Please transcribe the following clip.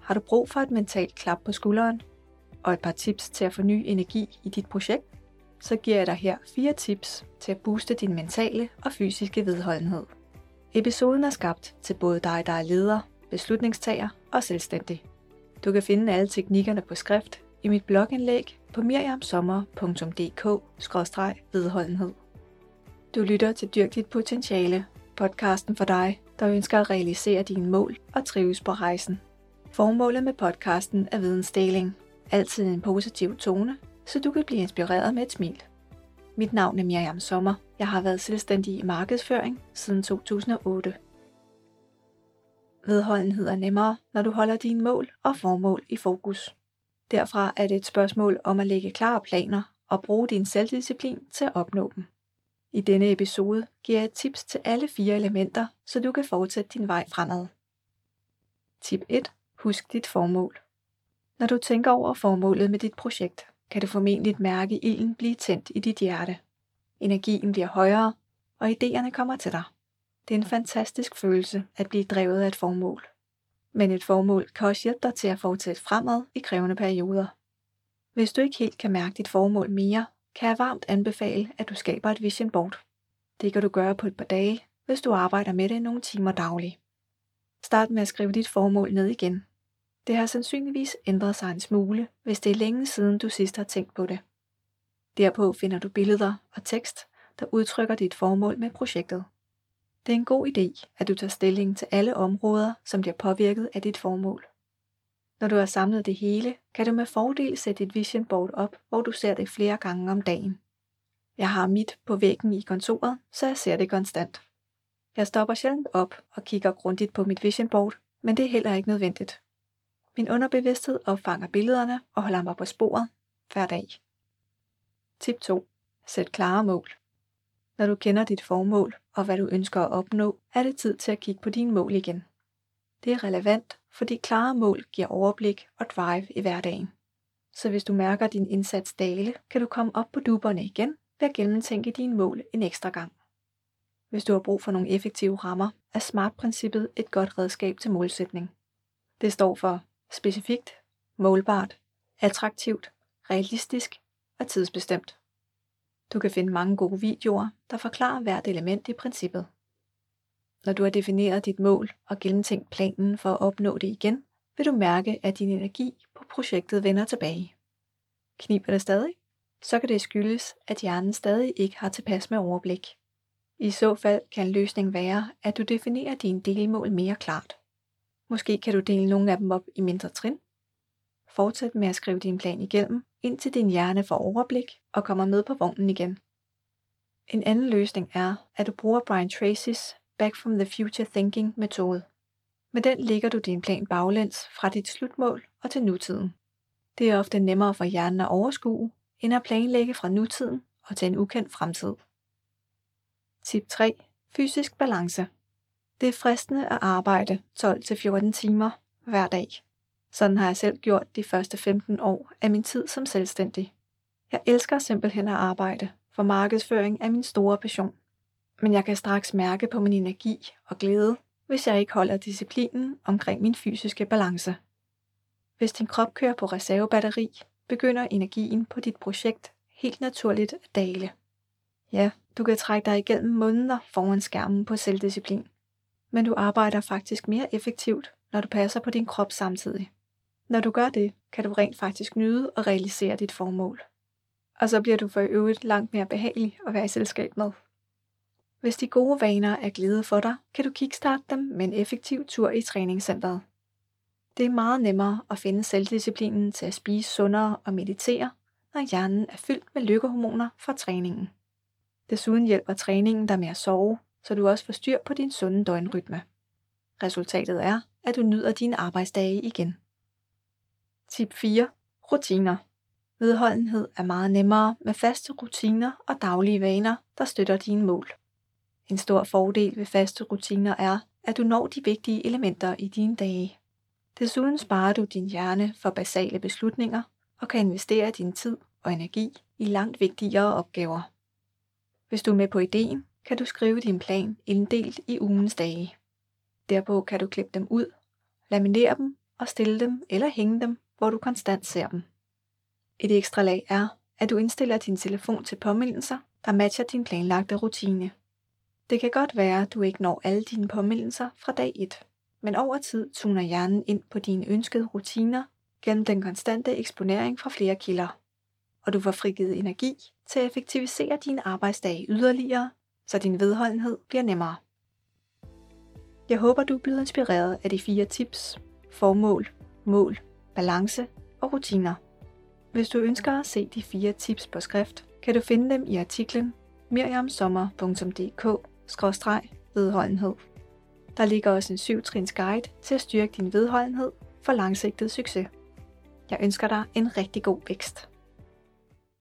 Har du brug for et mentalt klap på skulderen og et par tips til at få ny energi i dit projekt, så giver jeg dig her 4 tips til at booste din mentale og fysiske vedholdenhed. Episoden er skabt til både dig, der er leder, beslutningstager og selvstændig. Du kan finde alle teknikkerne på skrift i mit blogindlæg på miriamsommer.dk/vedholdenhed. Du lytter til Dyrk dit potentiale, podcasten for dig, der ønsker at realisere dine mål og trives på rejsen. Formålet med podcasten er vidensdeling, altid en positiv tone, så du kan blive inspireret med et smil. Mit navn er Miriam Sommer. Jeg har været selvstændig i markedsføring siden 2008. Vedholdenhed er nemmere, når du holder dine mål og formål i fokus. Derfra er det et spørgsmål om at lægge klare planer og bruge din selvdisciplin til at opnå dem. I denne episode giver jeg tips til alle 4 elementer, så du kan fortsætte din vej fremad. Tip 1. Husk dit formål. Når du tænker over formålet med dit projekt, kan du formentlig mærke ilden blive tændt i dit hjerte. Energien bliver højere, og idéerne kommer til dig. Det er en fantastisk følelse at blive drevet af et formål. Men et formål kan også hjælpe dig til at fortsætte fremad i krævende perioder. Hvis du ikke helt kan mærke dit formål mere, kan jeg varmt anbefale, at du skaber et vision board. Det kan du gøre på et par dage, hvis du arbejder med det nogle timer dagligt. Start med at skrive dit formål ned igen. Det har sandsynligvis ændret sig en smule, hvis det er længe siden du sidst har tænkt på det. Derpå finder du billeder og tekst, der udtrykker dit formål med projektet. Det er en god idé, at du tager stilling til alle områder, som bliver påvirket af dit formål. Når du har samlet det hele, kan du med fordel sætte dit vision board op, hvor du ser det flere gange om dagen. Jeg har mit på væggen i kontoret, så jeg ser det konstant. Jeg stopper sjældent op og kigger grundigt på mit vision board, men det er heller ikke nødvendigt. Min underbevidsthed opfanger billederne og holder mig på sporet hver dag. Tip 2. Sæt klare mål. Når du kender dit formål og hvad du ønsker at opnå, er det tid til at kigge på dine mål igen. Det er relevant, fordi klare mål giver overblik og drive i hverdagen. Så hvis du mærker din indsats dale, kan du komme op på dupperne igen ved at gennemtænke dine mål en ekstra gang. Hvis du har brug for nogle effektive rammer, er SMART-princippet et godt redskab til målsætning. Det står for specifikt, målbart, attraktivt, realistisk og tidsbestemt. Du kan finde mange gode videoer, der forklarer hvert element i princippet. Når du har defineret dit mål og gennemtænkt planen for at opnå det igen, vil du mærke, at din energi på projektet vender tilbage. Kniber det stadig? Så kan det skyldes, at hjernen stadig ikke har tilpas med overblik. I så fald kan en løsning være, at du definerer dine delmål mere klart. Måske kan du dele nogle af dem op i mindre trin. Fortsæt med at skrive din plan igennem, indtil din hjerne får overblik og kommer med på vognen igen. En anden løsning er, at du bruger Brian Tracy's Back from the Future Thinking metode. Med den lægger du din plan baglæns fra dit slutmål og til nutiden. Det er ofte nemmere for hjernen at overskue, end at planlægge fra nutiden og til en ukendt fremtid. Tip 3. Fysisk balance. Det er fristende at arbejde 12-14 timer hver dag. Sådan har jeg selv gjort de første 15 år af min tid som selvstændig. Jeg elsker simpelthen at arbejde, for markedsføring er min store passion. Men jeg kan straks mærke på min energi og glæde, hvis jeg ikke holder disciplinen omkring min fysiske balance. Hvis din krop kører på reservebatteri, begynder energien på dit projekt helt naturligt at dale. Ja, du kan trække dig igennem måneder foran skærmen på selvdisciplin. Men du arbejder faktisk mere effektivt, når du passer på din krop samtidig. Når du gør det, kan du rent faktisk nyde og realisere dit formål. Og så bliver du for øvrigt langt mere behagelig at være i selskab med. Hvis de gode vaner er glæde for dig, kan du kickstarte dem med en effektiv tur i træningscenteret. Det er meget nemmere at finde selvdisciplinen til at spise sundere og meditere, når hjernen er fyldt med lykkehormoner fra træningen. Desuden hjælper træningen dig med at sove, så du også får styr på din sunde døgnrytme. Resultatet er, at du nyder dine arbejdsdage igen. Tip 4. Rutiner. Vedholdenhed er meget nemmere med faste rutiner og daglige vaner, der støtter dine mål. En stor fordel ved faste rutiner er, at du når de vigtige elementer i dine dage. Desuden sparer du din hjerne for basale beslutninger og kan investere din tid og energi i langt vigtigere opgaver. Hvis du er med på ideen, kan du skrive din plan inddelt i ugens dage. Derpå kan du klippe dem ud, laminere dem og stille dem eller hænge dem, hvor du konstant ser dem. Et ekstra lag er, at du indstiller din telefon til påmindelser, der matcher din planlagte rutine. Det kan godt være, at du ikke når alle dine påmindelser fra dag 1, men over tid tuner hjernen ind på dine ønskede rutiner gennem den konstante eksponering fra flere kilder, og du får frigivet energi til at effektivisere dine arbejdsdage yderligere, så din vedholdenhed bliver nemmere. Jeg håber, du er blevet inspireret af de 4 tips: formål, mål, balance og rutiner. Hvis du ønsker at se de 4 tips på skrift, kan du finde dem i artiklen miriamsommer.dk/vedholdenhed. Der ligger også en 7-trins guide til at styrke din vedholdenhed for langsigtet succes. Jeg ønsker dig en rigtig god vækst.